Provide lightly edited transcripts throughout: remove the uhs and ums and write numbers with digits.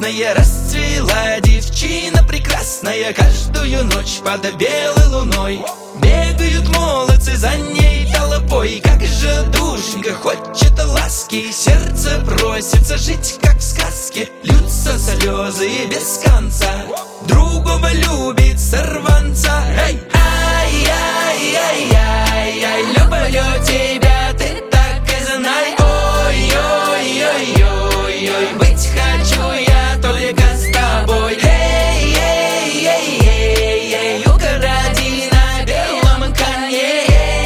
красная, расцвела девчина прекрасная. Каждую ночь под белой луной бегают молодцы за ней толпой. Как же душенька хочет ласки, сердце просится жить, как в сказке. Льются слезы без конца, другого любит сорванца. Эй! Ай-яй-яй-яй, люблю тебя, ты так и знай. Ой-ой-ой-ой-ой, быть хочу я только с тобой. Эй-эй-эй-эй, укради на белом коне.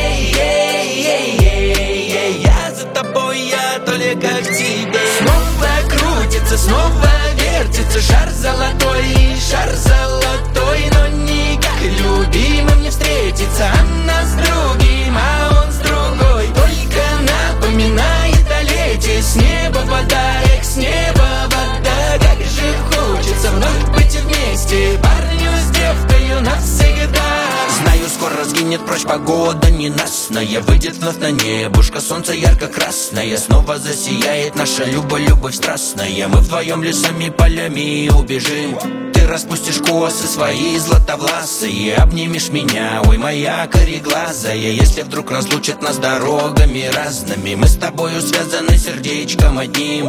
Эй-эй-эй-эй, я за тобой, я только к тебе. Снова крутится, снова вертится шар золотой, шар золотой, но никак любимым не встретится. Она с другим, а он с другой, только напоминает о лете. С неба вода, с неба вода, как же хочется вновь быть вместе, парню с девкою навсегда. Знаю, скоро сгинет прочь погода ненастная, выйдет вновь на небушка солнце ярко-красное. Снова засияет наша любовь страстная. Мы вдвоем лесами, полями убежим. Ты распустишь косы свои златовласые, обнимешь меня, ой, моя кореглазая. Если вдруг разлучат нас дорогами разными, мы с тобою связаны сердечком одним.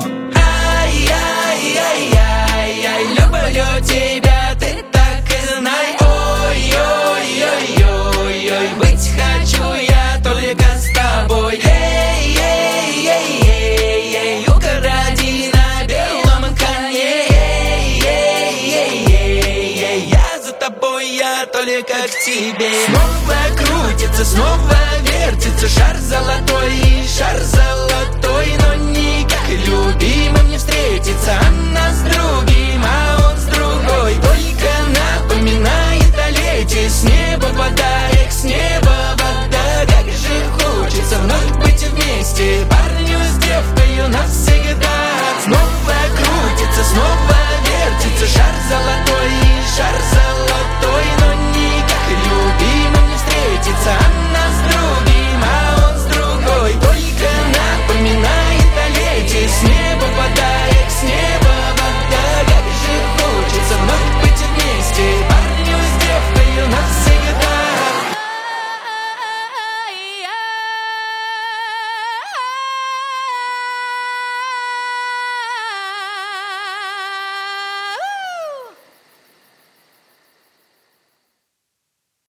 Ай-яй-яй-яй, люблю тебя, ты так и знай. Ой-ой-ой-ой-ой, быть хочу я только с тобой. Эй-эй-эй-эй, укради на белом коне. Эй-эй-эй-эй, я за тобой, я только к тебе. Снова крутится, снова вертится шар золотой, шар золотой, но никак любимым не встретится. Она с другим,